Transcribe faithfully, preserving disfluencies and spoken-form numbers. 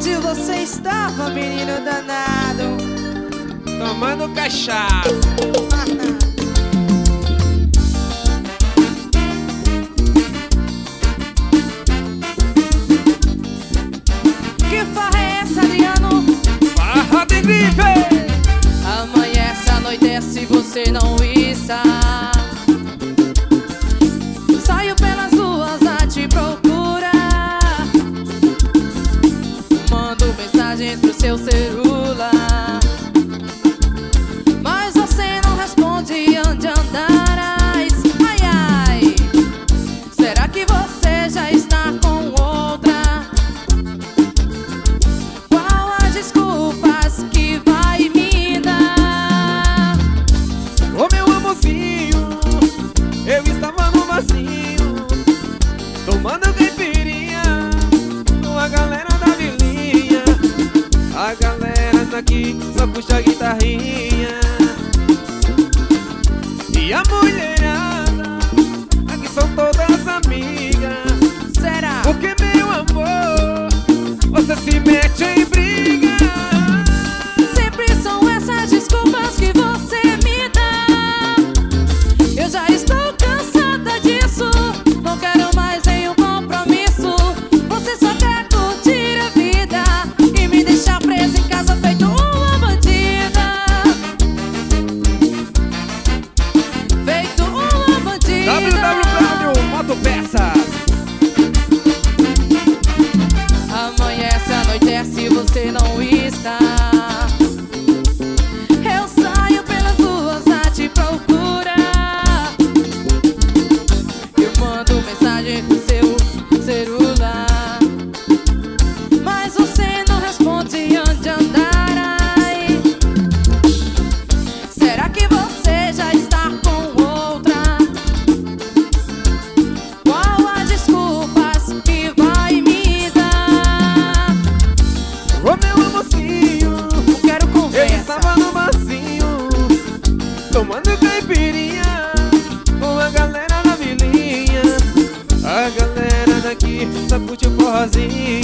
Onde você estava, menino danado? Tomando cachaça. Que farra é essa, Adriano? Farra de grife. Amanhece, anoitece, você não está. Saio pelas ruas a te procurar. Mando mensagem pro seu celular, mas você não responde. Onde andarás? Ai, ai. Será que você já está com outra? Qual as desculpas que vai me dar? Ô meu amorzinho, eu estava no barzinho, tomando caipirinha com a galera da vilinha. A galera daqui só puxa a guitarrinha, e a mulherada aqui são todas amigas. Será? Porque, meu amor, você se mete em briga. Sempre são essas desculpas que você me dá. Eu já estou cansada disso, não quero mais nenhum compromisso. Você só quer curtir a vida e me deixar presa em casa feito uma bandida. Feito uma bandida. www Motopeças. Amanhece, anoitece, você não está. Eu saio pelas ruas a te procurar. Eu mando mensagem pro seu celular, mas você não responde. Onde andarás? Será que você já está com outra? Qual as desculpas que vai me dar? Ô meu amorzinho, Não quero eu conversa. estava no barzinho, tomando caipirinha com a galera da vilinha. A galera daqui só curte o forrozinho.